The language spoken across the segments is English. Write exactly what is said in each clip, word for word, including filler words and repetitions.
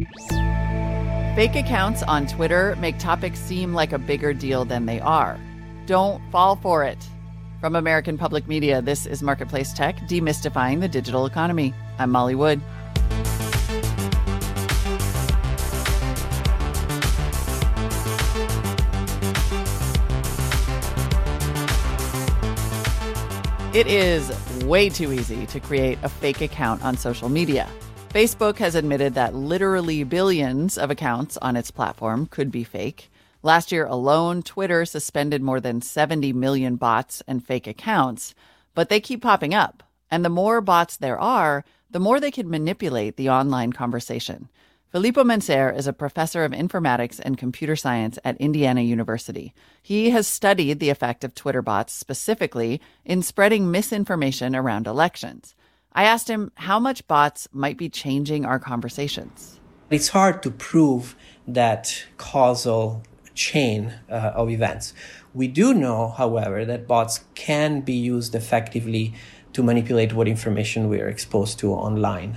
Fake accounts on Twitter make topics seem like a bigger deal than they are. Don't fall for it. From American Public Media, this is Marketplace Tech, demystifying the digital economy. I'm Molly Wood. It is way too easy to create a fake account on social media. Facebook has admitted that literally billions of accounts on its platform could be fake. Last year alone, Twitter suspended more than seventy million bots and fake accounts, but they keep popping up. And the more bots there are, the more they can manipulate the online conversation. Filippo Mencer is a professor of informatics and computer science at Indiana University. He has studied the effect of Twitter bots specifically in spreading misinformation around elections. I asked him how much bots might be changing our conversations. It's hard to prove that causal chain uh, of events. We do know, however, that bots can be used effectively to manipulate what information we are exposed to online.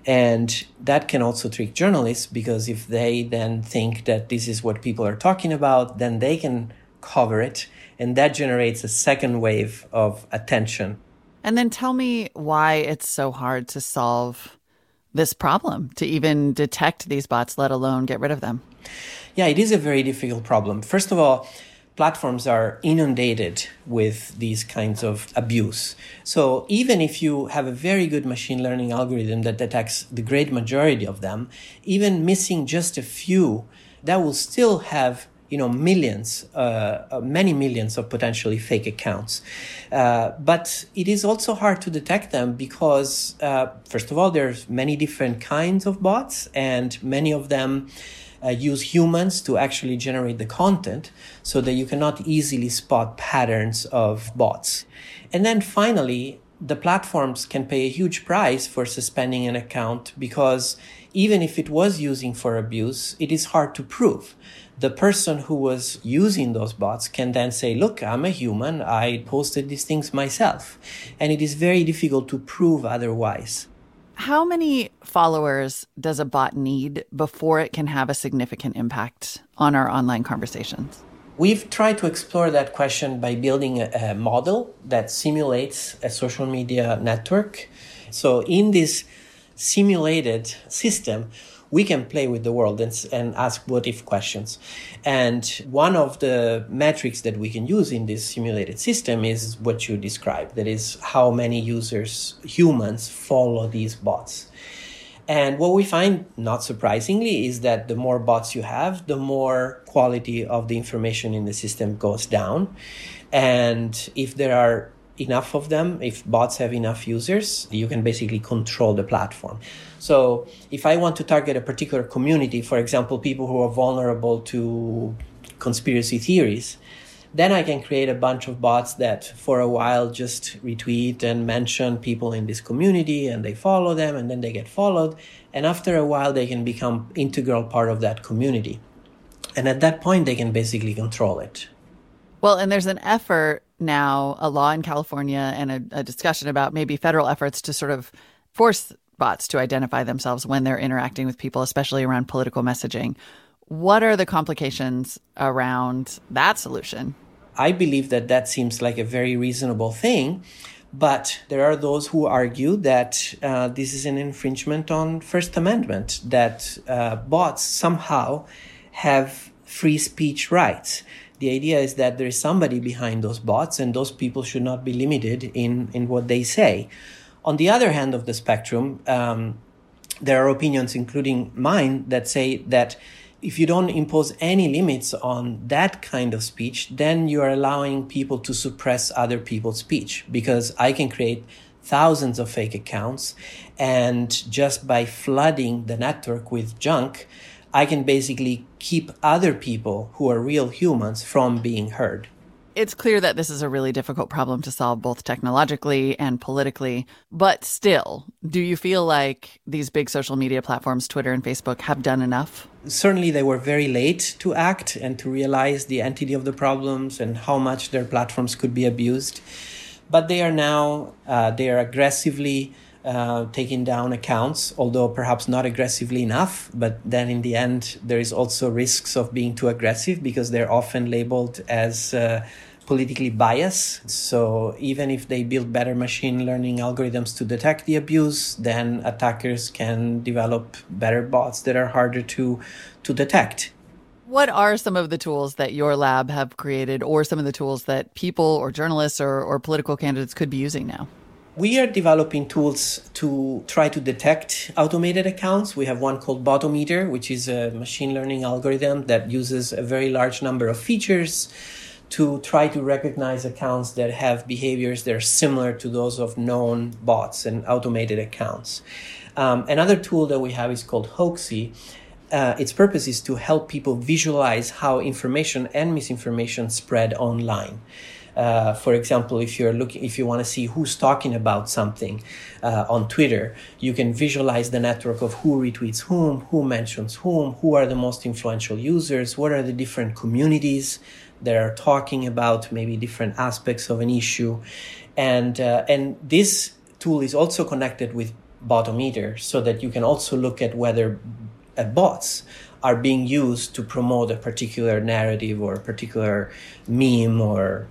And that can also trick journalists, because if they then think that this is what people are talking about, then they can cover it. And that generates a second wave of attention. And then tell me why it's so hard to solve this problem, to even detect these bots, let alone get rid of them. Yeah, it is a very difficult problem. First of all, platforms are inundated with these kinds of abuse. So even if you have a very good machine learning algorithm that detects the great majority of them, even missing just a few, that will still have you know, millions, uh, many millions of potentially fake accounts. Uh, but it is also hard to detect them because, uh, first of all, there's many different kinds of bots, and many of them uh, use humans to actually generate the content, so that you cannot easily spot patterns of bots. And then finally, the platforms can pay a huge price for suspending an account, because even if it was using for abuse, it is hard to prove. The person who was using those bots can then say, look, I'm a human, I posted these things myself. And it is very difficult to prove otherwise. How many followers does a bot need before it can have a significant impact on our online conversations? We've tried to explore that question by building a, a model that simulates a social media network. So in this simulated system, we can play with the world and, and ask what-if questions. And one of the metrics that we can use in this simulated system is what you described. That is, how many users, humans, follow these bots. And what we find, not surprisingly, is that the more bots you have, the more quality of the information in the system goes down. And if there are enough of them, if bots have enough users, you can basically control the platform. So if I want to target a particular community, for example, people who are vulnerable to conspiracy theories, then I can create a bunch of bots that for a while just retweet and mention people in this community, and they follow them, and then they get followed. And after a while, they can become integral part of that community. And at that point, they can basically control it. Well, and there's an effort now, a law in California, and a, a discussion about maybe federal efforts to sort of force bots to identify themselves when they're interacting with people, especially around political messaging. What are the complications around that solution? I believe that that seems like a very reasonable thing, but there are those who argue that uh, this is an infringement on First Amendment, that uh, bots somehow have free speech rights. The idea is that there is somebody behind those bots, and those people should not be limited in, in what they say. On the other hand of the spectrum, um, there are opinions, including mine, that say that if you don't impose any limits on that kind of speech, then you are allowing people to suppress other people's speech, because I can create thousands of fake accounts, and just by flooding the network with junk, I can basically keep other people who are real humans from being heard. It's clear that this is a really difficult problem to solve, both technologically and politically. But still, do you feel like these big social media platforms, Twitter and Facebook, have done enough? Certainly, they were very late to act and to realize the entity of the problems and how much their platforms could be abused. But they are now, uh, they are aggressively uh, taking down accounts, although perhaps not aggressively enough. But then in the end, there is also risks of being too aggressive because they're often labeled as uh, politically biased. So even if they build better machine learning algorithms to detect the abuse, then attackers can develop better bots that are harder to, to detect. What are some of the tools that your lab have created, or some of the tools that people or journalists or, or political candidates could be using now? We are developing tools to try to detect automated accounts. We have one called Botometer, which is a machine learning algorithm that uses a very large number of features to try to recognize accounts that have behaviors that are similar to those of known bots and automated accounts. Um, another tool that we have is called Hoaxy. Uh, its purpose is to help people visualize how information and misinformation spread online. Uh, for example, if you're looking, if you want to see who's talking about something uh, on Twitter, you can visualize the network of who retweets whom, who mentions whom, who are the most influential users, what are the different communities that are talking about maybe different aspects of an issue, and uh, and this tool is also connected with Botometer, so that you can also look at whether uh, bots are being used to promote a particular narrative or a particular meme or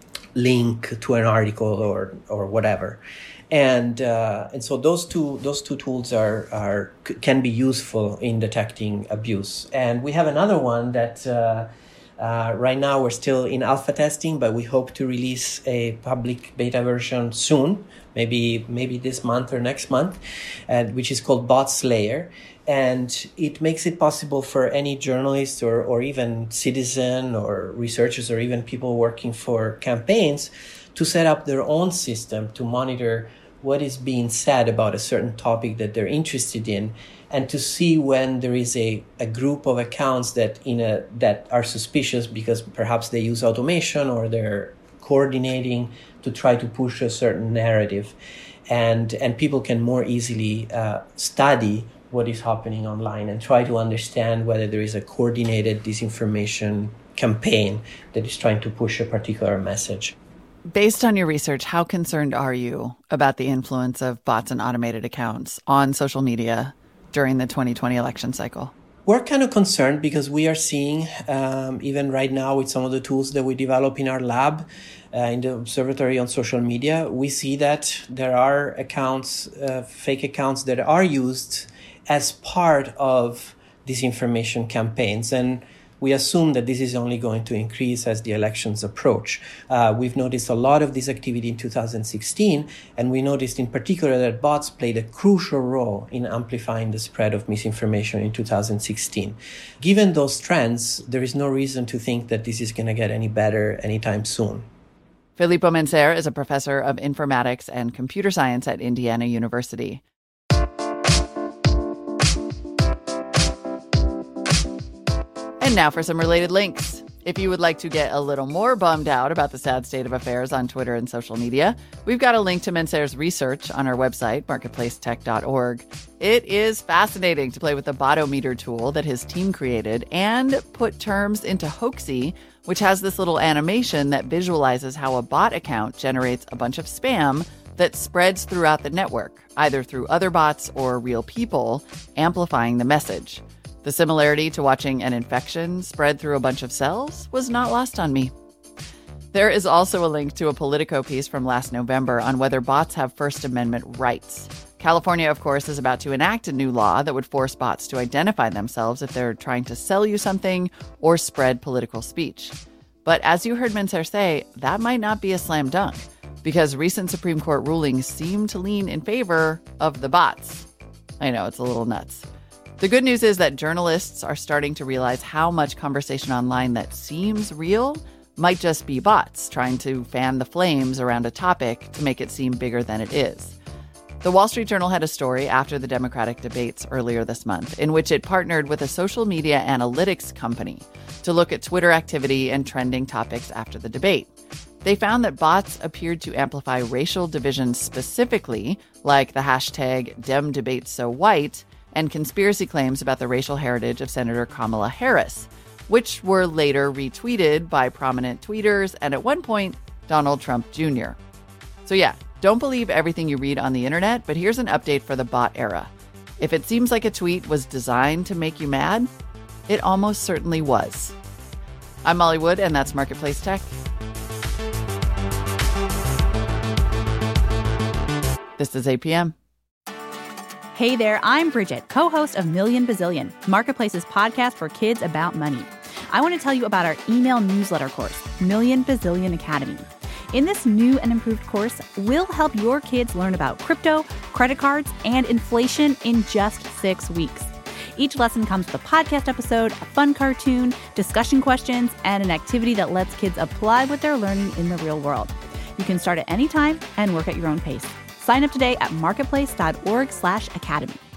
link to an article or or whatever, and uh, and so those two those two tools are are can be useful in detecting abuse. And we have another one that uh, uh, right now we're still in alpha testing, but we hope to release a public beta version soon, maybe maybe this month or next month, uh, which is called Bot Slayer. And it makes it possible for any journalist or, or even citizen or researchers or even people working for campaigns to set up their own system to monitor what is being said about a certain topic that they're interested in, and to see when there is a, a group of accounts that in a that are suspicious because perhaps they use automation or they're coordinating to try to push a certain narrative. And, and people can more easily uh, study what is happening online and try to understand whether there is a coordinated disinformation campaign that is trying to push a particular message. Based on your research, how concerned are you about the influence of bots and automated accounts on social media during the twenty twenty election cycle? We're kind of concerned because we are seeing, um, even right now with some of the tools that we develop in our lab, uh, in the observatory on social media, we see that there are accounts, uh, fake accounts that are used as part of disinformation campaigns. And we assume that this is only going to increase as the elections approach. Uh, we've noticed a lot of this activity in two thousand sixteen, and we noticed in particular that bots played a crucial role in amplifying the spread of misinformation in two thousand sixteen. Given those trends, there is no reason to think that this is going to get any better anytime soon. Filippo Mencer is a professor of informatics and computer science at Indiana University. And now for some related links. If you would like to get a little more bummed out about the sad state of affairs on Twitter and social media, we've got a link to Mencer's research on our website, marketplace tech dot org. It is fascinating to play with the Botometer tool that his team created and put terms into Hoaxy, which has this little animation that visualizes how a bot account generates a bunch of spam that spreads throughout the network, either through other bots or real people, amplifying the message. The similarity to watching an infection spread through a bunch of cells was not lost on me. There is also a link to a Politico piece from last November on whether bots have First Amendment rights. California, of course, is about to enact a new law that would force bots to identify themselves if they're trying to sell you something or spread political speech. But as you heard Mencer say, that might not be a slam dunk, because recent Supreme Court rulings seem to lean in favor of the bots. I know, it's a little nuts. The good news is that journalists are starting to realize how much conversation online that seems real might just be bots trying to fan the flames around a topic to make it seem bigger than it is. The Wall Street Journal had a story after the Democratic debates earlier this month in which it partnered with a social media analytics company to look at Twitter activity and trending topics after the debate. They found that bots appeared to amplify racial divisions specifically, like the hashtag DemDebateSoWhite, and conspiracy claims about the racial heritage of Senator Kamala Harris, which were later retweeted by prominent tweeters and at one point, Donald Trump Junior So yeah, Don't believe everything you read on the internet, but here's an update for the bot era. If it seems like a tweet was designed to make you mad, it almost certainly was. I'm Molly Wood, and that's Marketplace Tech. This is A P M. Hey there, I'm Bridget, co-host of Million Bazillion, Marketplace's podcast for kids about money. I want to tell you about our email newsletter course, Million Bazillion Academy. In this new and improved course, we'll help your kids learn about crypto, credit cards, and inflation in just six weeks. Each lesson comes with a podcast episode, a fun cartoon, discussion questions, and an activity that lets kids apply what they're learning in the real world. You can start at any time and work at your own pace. Sign up today at marketplace.org slash academy.